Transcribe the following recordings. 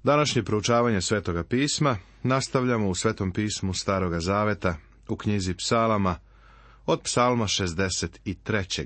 Današnje proučavanje Svetoga pisma nastavljamo u Svetom pismu Staroga zaveta, u knjizi Psalama, od Psalma 63.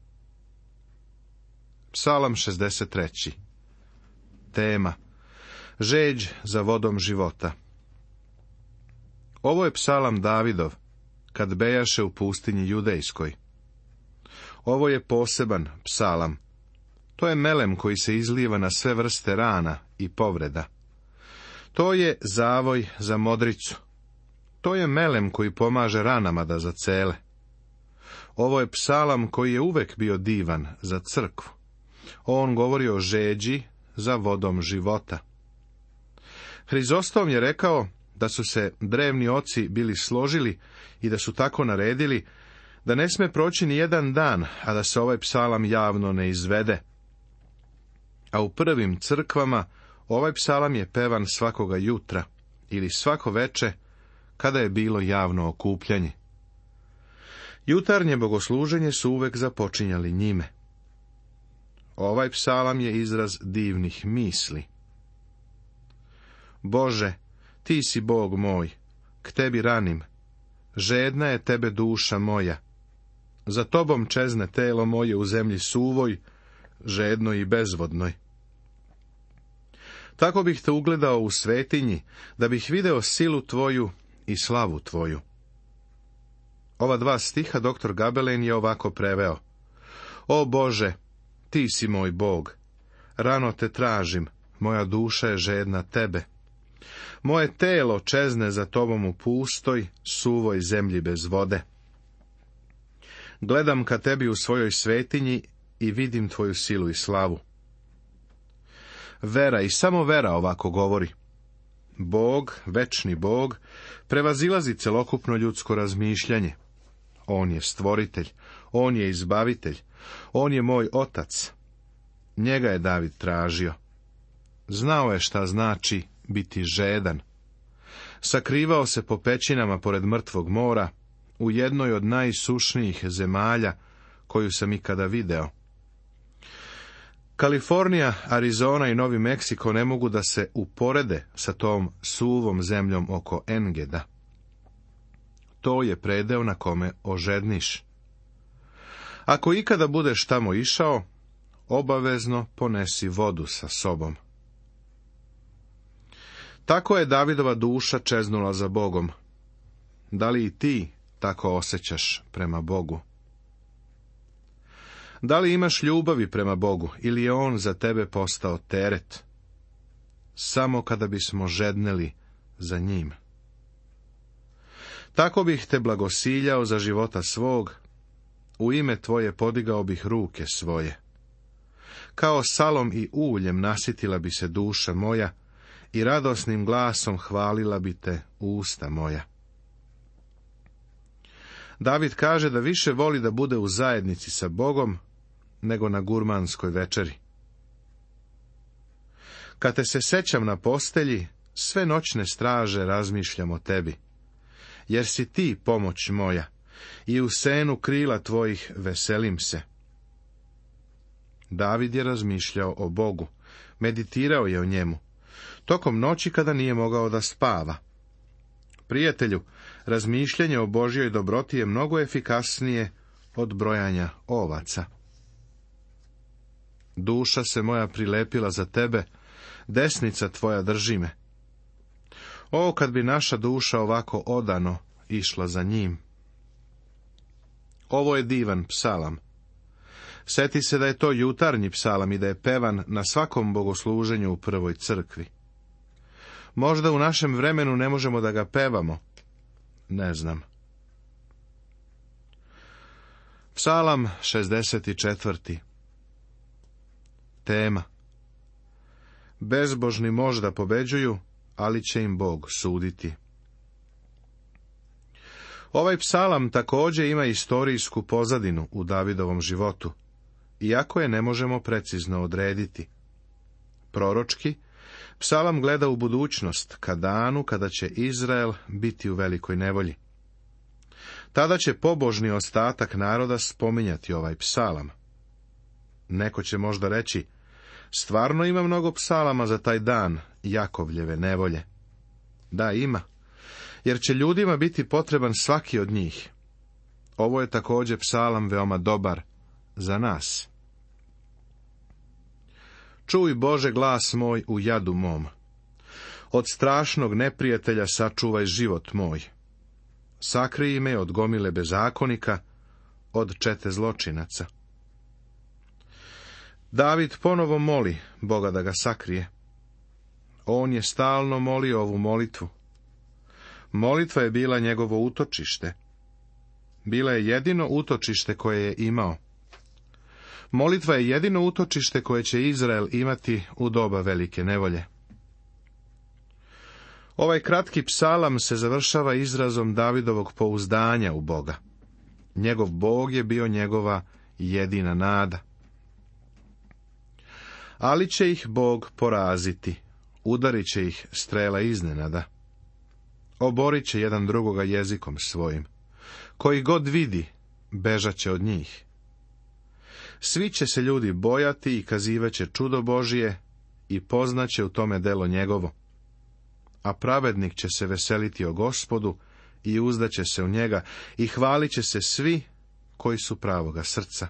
Psalam 63. Tema: žeđ za vodom života. Ovo je psalam Davidov, kad bejaše u pustinji Judejskoj. Ovo je poseban psalam. To je melem koji se izlijeva na sve vrste rana i povreda. To je zavoj za modricu. To je melem koji pomaže ranama da zacele. Ovo je psalam koji je uvek bio divan za crkvu. On govori o žeđi za vodom života. Hrizostom je rekao da su se drevni oci bili složili i da su tako naredili da ne sme proći ni jedan dan, a da se ovaj psalam javno ne izvede. A u prvim crkvama ovaj psalam je pevan svakoga jutra ili svako veče kada je bilo javno okupljanje. Jutarnje bogosluženje su uvek započinjali njime. Ovaj psalam je izraz divnih misli. Bože, ti si Bog moj, k tebi ranim, žedna je tebe duša moja. Za tobom čezne telo moje u zemlji suvoj, žednoj i bezvodnoj. Tako bih te ugledao u svetinji, da bih video silu tvoju i slavu tvoju. Ova dva stiha doktor Gabelen je ovako preveo: O Bože, ti si moj Bog, rano te tražim, moja duša je žedna tebe. Moje telo čezne za tobom u pustoj, suvoj zemlji bez vode. Gledam ka tebi u svojoj svetinji i vidim tvoju silu i slavu. Vera i samo vera ovako govori. Bog, večni Bog, prevazilazi celokupno ljudsko razmišljanje. On je stvoritelj, on je izbavitelj, on je moj otac. Njega je David tražio. Znao je šta znači biti žedan. Sakrivao se po pećinama pored mrtvog mora, u jednoj od najsušnijih zemalja koju sam ikada video. Kalifornija, Arizona i Novi Meksiko ne mogu da se uporede sa tom suvom zemljom oko Engeda. To je predeo na kome ožedniš. Ako ikada budeš tamo išao, obavezno ponesi vodu sa sobom. Tako je Davidova duša čeznula za Bogom. Da li i ti tako osjećaš prema Bogu? Da li imaš ljubavi prema Bogu ili je on za tebe postao teret? Samo kada bismo žedneli za njim. Tako bih te blagosiljao za života svog, u ime tvoje podigao bih ruke svoje. Kao salom i uljem nasitila bi se duša moja i radosnim glasom hvalila bi te usta moja. David kaže da više voli da bude u zajednici sa Bogom nego na gurmanskoj večeri. Kad te se sećam na postelji, sve noćne straže razmišljam o tebi, jer si ti pomoć moja i u senu krila tvojih veselim se. David je razmišljao o Bogu, meditirao je o njemu, tokom noći kada nije mogao da spava. Prijatelju, razmišljanje o Božjoj dobroti je mnogo efikasnije od brojanja ovaca. Duša se moja prilepila za tebe, desnica tvoja drži me. O, kad bi naša duša ovako odano išla za njim. Ovo je divan psalam. Seti se da je to jutarnji psalam i da je pevan na svakom bogosluženju u prvoj crkvi. Možda u našem vremenu ne možemo da ga pevamo. Ne znam. Psalam 64. Tema: bezbožni možda pobeđuju, ali će im Bog suditi. Ovaj psalam također ima istorijsku pozadinu u Davidovom životu, iako je ne možemo precizno odrediti. Proročki, psalam gleda u budućnost, ka danu kada će Izrael biti u velikoj nevolji. Tada će pobožni ostatak naroda spominjati ovaj psalam. Neko će možda reći: stvarno ima mnogo psalama za taj dan Jakovljeve nevolje. Da, ima, jer će ljudima biti potreban svaki od njih. Ovo je također psalam veoma dobar za nas. Čuj, Bože, glas moj u jadu mom. Od strašnog neprijatelja sačuvaj život moj. Sakrij me od gomile bezakonika, od čete zločinaca. David ponovo moli Boga da ga sakrije. On je stalno molio ovu molitvu. Molitva je bila njegovo utočište. Bila je jedino utočište koje je imao. Molitva je jedino utočište koje će Izrael imati u doba velike nevolje. Ovaj kratki psalam se završava izrazom Davidovog pouzdanja u Boga. Njegov Bog je bio njegova jedina nada. Ali će ih Bog poraziti, udarit će ih strela iznenada. Oborit će jedan drugoga jezikom svojim. Koji god vidi, bežat će od njih. Svi će se ljudi bojati i kazivaće čudo Božije i poznaće u tome delo njegovo. A pravednik će se veseliti o Gospodu i uzdaće se u njega i hvalit će se svi koji su pravoga srca.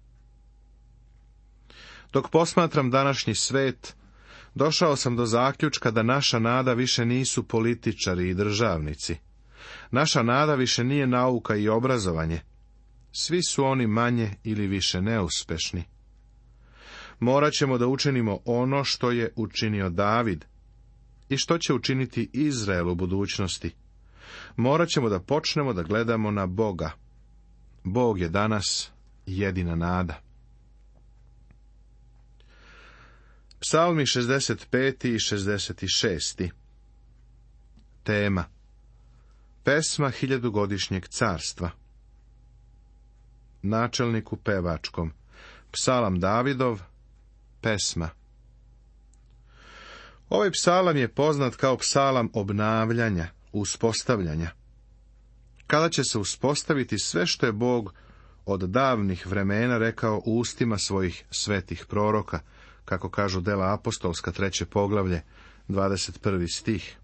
Dok posmatram današnji svet, došao sam do zaključka da naša nada više nisu političari i državnici. Naša nada više nije nauka i obrazovanje. Svi su oni manje ili više neuspešni. Morat ćemo da učinimo ono što je učinio David i što će učiniti Izrael u budućnosti. Morat ćemo da počnemo da gledamo na Boga. Bog je danas jedina nada. Psalmi 65. i 66. Tema: pesma hiljadugodišnjeg carstva. Načelniku pevačkom. Psalam Davidov, pesma. Ovaj psalam je poznat kao psalam obnavljanja, uspostavljanja. Kada će se uspostaviti sve što je Bog od davnih vremena rekao u ustima svojih svetih proroka, kako kažu dela apostolska, 3. poglavlje, 21. stih.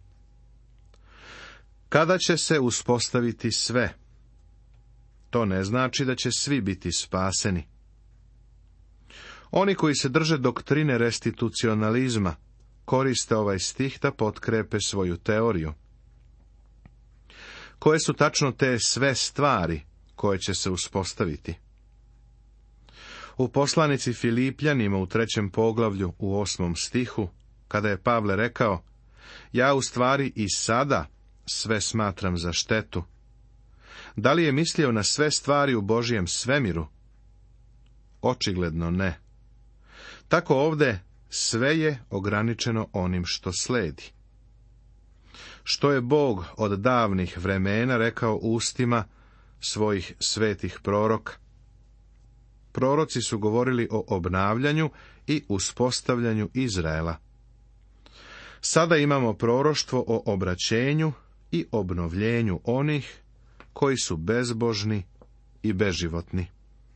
Kada će se uspostaviti sve? To ne znači da će svi biti spaseni. Oni koji se drže doktrine restitucionalizma koriste ovaj stih da potkrepe svoju teoriju. Koje su tačno te sve stvari koje će se uspostaviti? U poslanici Filipljanima u 3. poglavlju u 8. stihu, kada je Pavle rekao: ja u stvari i sada sve smatram za štetu. Da li je mislio na sve stvari u Božijem svemiru? Očigledno ne. Tako ovdje sve je ograničeno onim što sledi. Što je Bog od davnih vremena rekao ustima svojih svetih proroka? Proroci su govorili o obnavljanju i uspostavljanju Izraela. Sada imamo proroštvo o obraćenju i obnovljenju onih koji su bezbožni i beživotni.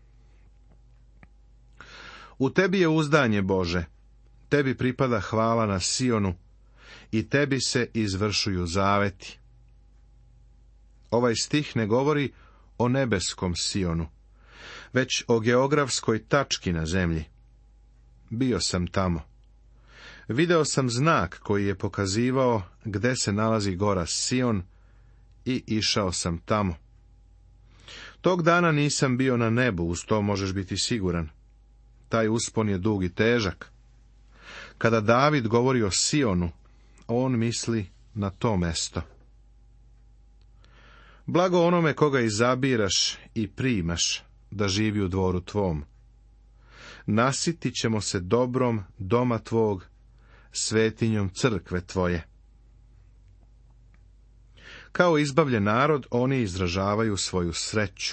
U tebi je uzdanje, Bože, tebi pripada hvala na Sionu i tebi se izvršuju zaveti. Ovaj stih ne govori o nebeskom Sionu, već o geografskoj tački na zemlji. Bio sam tamo. Video sam znak koji je pokazivao gde se nalazi gora Sion i išao sam tamo. Tog dana nisam bio na nebu, uz to možeš biti siguran. Taj uspon je dug i težak. Kada David govori o Sionu, on misli na to mesto. Blago onome koga izabiraš i primaš da živi u dvoru tvom. Nasitit ćemo se dobrom doma tvog, svetinjom crkve tvoje. Kao izbavljen narod, oni izražavaju svoju sreću.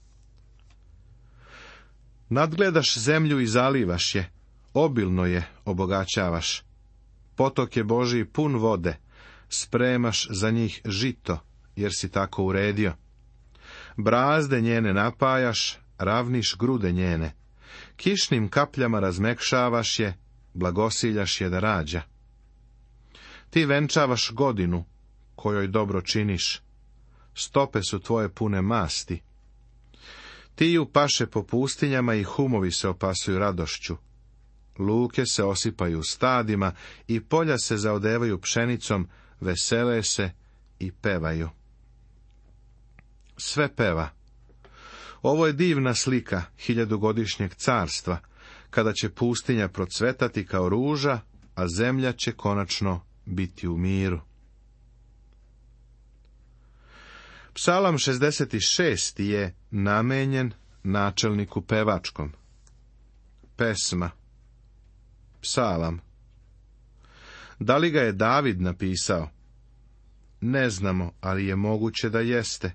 Nadgledaš zemlju i zalivaš je, obilno je obogaćavaš. Potok je Božji pun vode, spremaš za njih žito, jer si tako uredio. Brazde njene napajaš, ravniš grude njene. Kišnim kapljama razmekšavaš je, blagosiljaš je da rađa. Ti venčavaš godinu kojoj dobro činiš. Stope su tvoje pune masti. Tiju paše po pustinjama i humovi se opasuju radošću. Luke se osipaju stadima i polja se zaodevaju pšenicom, vesele se i pevaju. Sve peva. Ovo je divna slika hiljadugodišnjeg carstva, kada će pustinja procvetati kao ruža, a zemlja će konačno biti u miru. Psalam 66. je namenjen načelniku pevačkom. Pesma. Psalam. Da li ga je David napisao? Ne znamo, ali je moguće da jeste.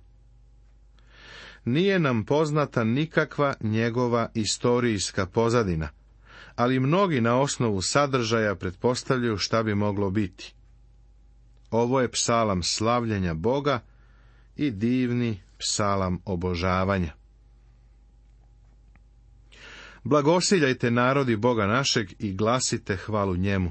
Nije nam poznata nikakva njegova istorijska pozadina, ali mnogi na osnovu sadržaja pretpostavljaju šta bi moglo biti. Ovo je psalam slavljenja Boga i divni psalam obožavanja. Blagosiljajte narodi Boga našeg i glasite hvalu njemu.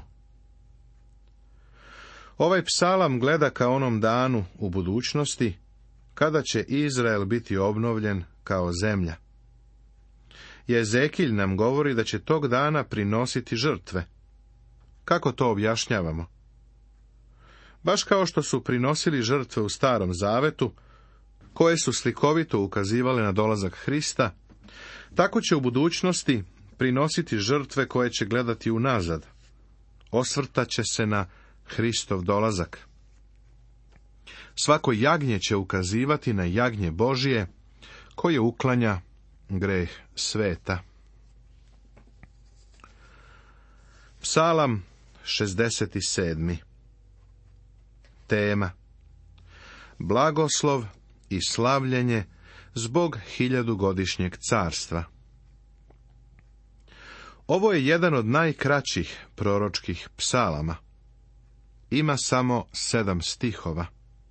Ovaj psalam gleda ka onom danu u budućnosti, kada će Izrael biti obnovljen kao zemlja. Jezekilj nam govori da će tog dana prinositi žrtve. Kako to objašnjavamo? Baš kao što su prinosili žrtve u Starom Zavetu, koje su slikovito ukazivale na dolazak Hrista, tako će u budućnosti prinositi žrtve koje će gledati unazad. Osvrtat će se na Hristov dolazak. Svako jagnje će ukazivati na jagnje Božije, koje uklanja greh sveta. Psalam 67. Tema. Blagoslov i slavljenje zbog hiljadugodišnjeg carstva. Ovo je jedan od najkraćih proročkih psalama. Ima samo 7 stihova.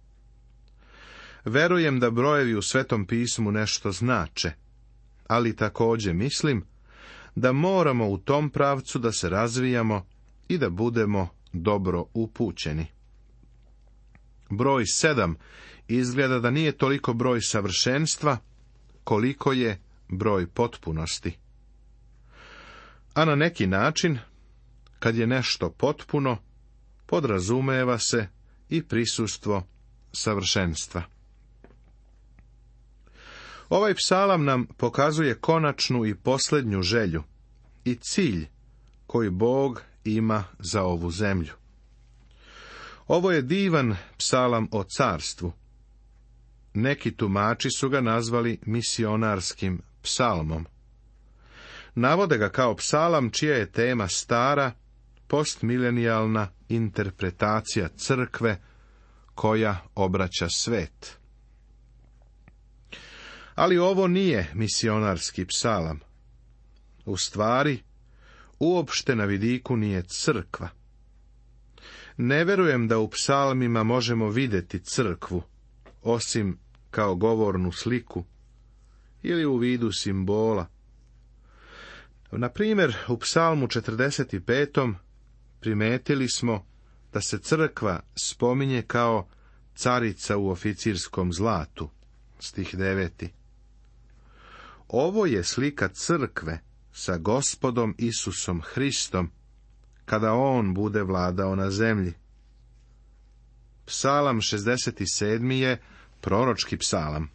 Verujem da brojevi u Svetom pismu nešto znače, ali također mislim da moramo u tom pravcu da se razvijamo i da budemo dobro upućeni. Broj 7 izgleda da nije toliko broj savršenstva, koliko je broj potpunosti. A na neki način, kad je nešto potpuno, podrazumeva se i prisustvo savršenstva. Ovaj psalam nam pokazuje konačnu i posljednju želju i cilj koji Bog ima za ovu zemlju. Ovo je divan psalam o carstvu. Neki tumači su ga nazvali misionarskim psalmom. Navode ga kao psalam čija je tema stara, postmilenijalna interpretacija crkve koja obraća svet. Ali ovo nije misionarski psalam. U stvari, uopšte na vidiku nije crkva. Ne verujem da u psalmima možemo vidjeti crkvu, osim kao govornu sliku ili u vidu simbola. Na primjer, u psalmu 45. primetili smo da se crkva spominje kao carica u oficirskom zlatu, stih 9. Ovo je slika crkve sa Gospodom Isusom Hristom, kada on bude vladao na zemlji. Psalam 67. je proročki psalam.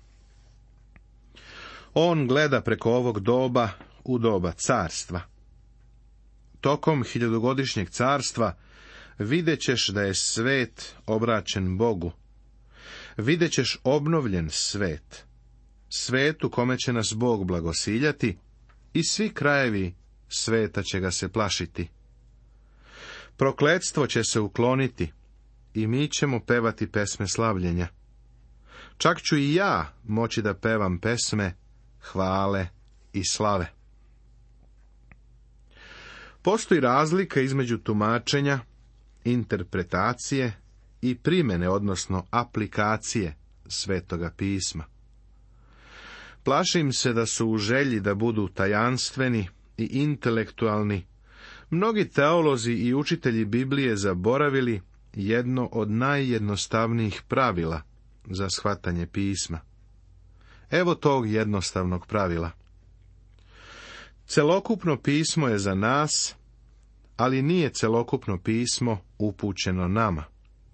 On gleda preko ovog doba u doba carstva. Tokom hiljadugodišnjeg carstva vidjet ćeš da je svet obraćen Bogu. Vidjet ćeš obnovljen svet. Svet u kome će nas Bog blagosiljati i svi krajevi sveta će ga se plašiti. Prokletstvo će se ukloniti i mi ćemo pevati pesme slavljenja. Čak ću i ja moći da pevam pesme hvale i slave. Postoji razlika između tumačenja, interpretacije i primjene, odnosno aplikacije Svetoga pisma. Plašim se da su u želji da budu tajanstveni i intelektualni mnogi teolozi i učitelji Biblije zaboravili jedno od najjednostavnijih pravila za shvatanje pisma. Evo tog jednostavnog pravila. Celokupno pismo je za nas, ali nije celokupno pismo upućeno nama.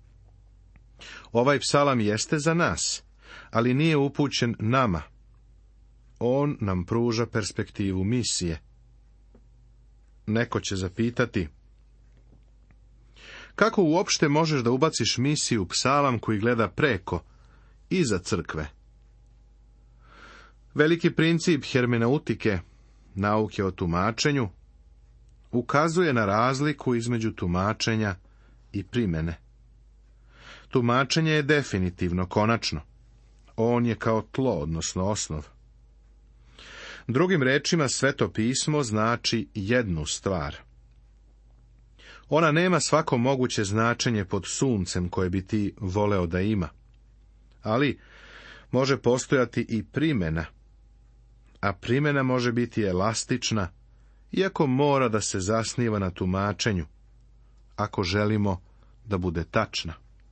Ovaj psalam jeste za nas, ali nije upućen nama. On nam pruža perspektivu misije. Neko će zapitati, kako uopšte možeš da ubaciš misiju u psalam koji gleda preko, iza crkve? Veliki princip hermeneutike, nauke o tumačenju, ukazuje na razliku između tumačenja i primene. Tumačenje je definitivno, konačno. On je kao tlo, odnosno osnov. Drugim rečima, Sveto pismo znači jednu stvar. Ona nema svako moguće značenje pod suncem koje bi ti voleo da ima. Ali može postojati i primjena. A primjena može biti elastična, iako mora da se zasniva na tumačenju, ako želimo da bude tačna.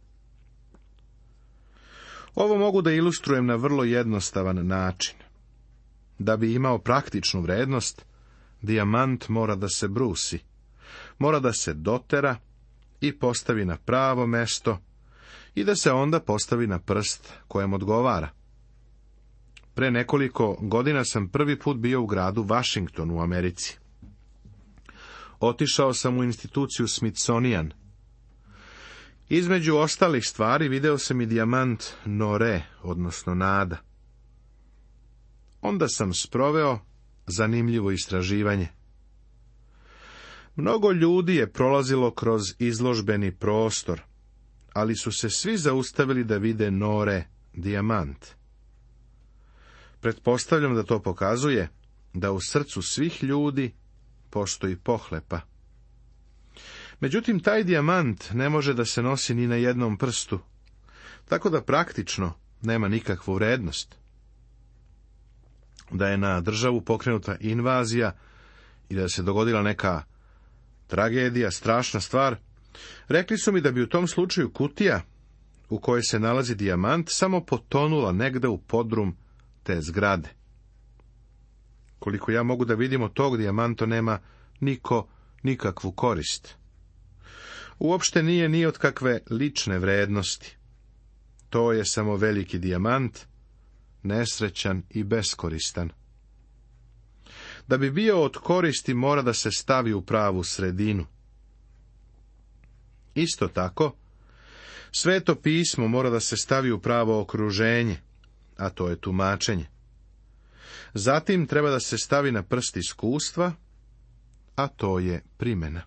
Ovo mogu da ilustrujem na vrlo jednostavan način. Da bi imao praktičnu vrednost, dijamant mora da se brusi, mora da se dotera i postavi na pravo mesto i da se onda postavi na prst kojem odgovara. Pre nekoliko godina sam prvi put bio u gradu Washington u Americi. Otišao sam u instituciju Smithsonian. Između ostalih stvari video sam i dijamant Nore, odnosno nada. Onda sam sproveo zanimljivo istraživanje. Mnogo ljudi je prolazilo kroz izložbeni prostor, ali su se svi zaustavili da vide Nore, dijamant. Pretpostavljam da to pokazuje da u srcu svih ljudi postoji pohlepa. Međutim, taj dijamant ne može da se nosi ni na jednom prstu, tako da praktično nema nikakvu vrednost. Da je na državu pokrenuta invazija i da se dogodila neka tragedija, strašna stvar, rekli su mi da bi u tom slučaju kutija u kojoj se nalazi dijamant samo potonula negde u podrum te zgrade. Koliko ja mogu da vidim, od tog dijamanta nema niko nikakvu korist. Uopšte nije ni od kakve lične vrednosti. To je samo veliki dijamant, nesrećan i beskoristan. Da bi bio od koristi, mora da se stavi u pravu sredinu. Isto tako, Sveto pismo mora da se stavi u pravo okruženje, a to je tumačenje. Zatim treba da se stavi na prst iskustva, a to je primjena.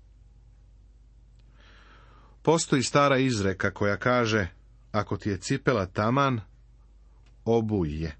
Postoji stara izreka koja kaže, ako ti je cipela taman, obuj je.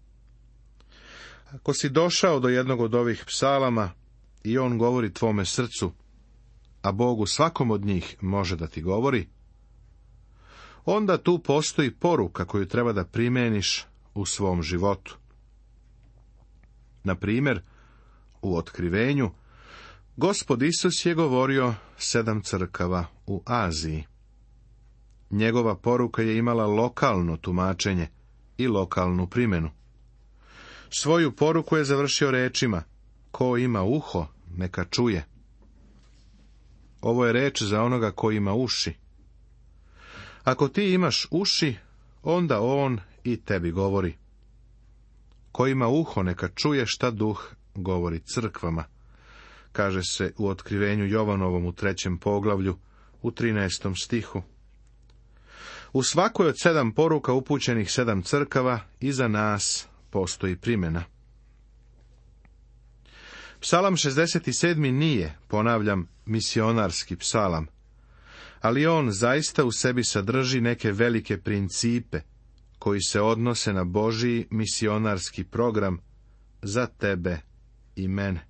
Ako si došao do jednog od ovih psalama i on govori tvome srcu, a Bog u svakom od njih može da ti govori, onda tu postoji poruka koju treba da primjeniš u svom životu. Na primjer, u Otkrivenju, Gospod Isus je govorio 7 crkava u Aziji. Njegova poruka je imala lokalno tumačenje i lokalnu primjenu. Svoju poruku je završio rečima, ko ima uho, neka čuje. Ovo je reč za onoga ko ima uši. Ako ti imaš uši, onda on i tebi govori. Ko ima uho, neka čuje šta Duh govori crkvama, kaže se u Otkrivenju Jovanovom u 3. poglavlju, u 13. stihu. U svakoj od 7 poruka upućenih 7 crkava iza nas postoji primjena. Psalam 67. nije, ponavljam, misionarski psalam, ali on zaista u sebi sadrži neke velike principe koji se odnose na Božji misionarski program za tebe i mene.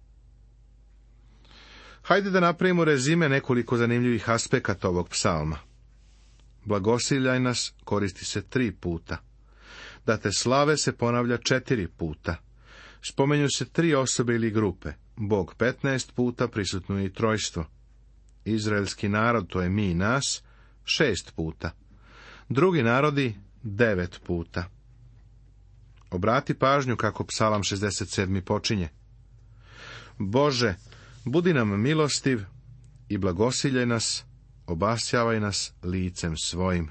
Hajde da napravimo rezime nekoliko zanimljivih aspekata ovog psalma. Blagosiljaj nas koristi se 3 puta. Da te slave se ponavlja 4 puta. Spomenju se 3 osobe ili grupe. Bog 15 puta, prisutno je i trojstvo. izraelski narod, to je mi nas, 6 puta. Drugi narodi 9 puta. Obrati pažnju kako psalam 67. počinje. Bože, budi nam milostiv i blagosiljaj nas, obasjavaj nas licem svojim.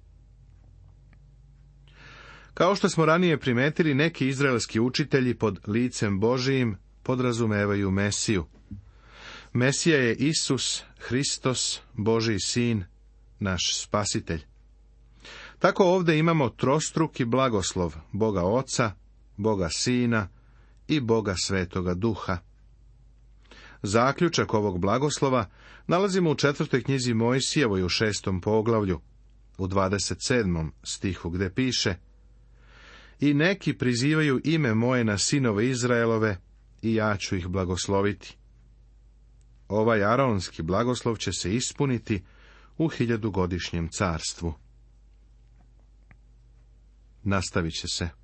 Kao što smo ranije primetili, neki izraelski učitelji pod licem Božijim podrazumevaju Mesiju. Mesija je Isus, Hristos, Božji sin, naš spasitelj. Tako ovdje imamo trostruki blagoslov Boga Oca, Boga Sina i Boga Svetoga Duha. Zaključak ovog blagoslova nalazimo u 4. knjizi Mojsijevoj u 6. poglavlju, u 27. stihu gdje piše: I neki prizivaju ime moje na sinove Izraelove i ja ću ih blagosloviti. Ovaj aronski blagoslov će se ispuniti u 1000-godišnjem carstvu. Nastavit će se.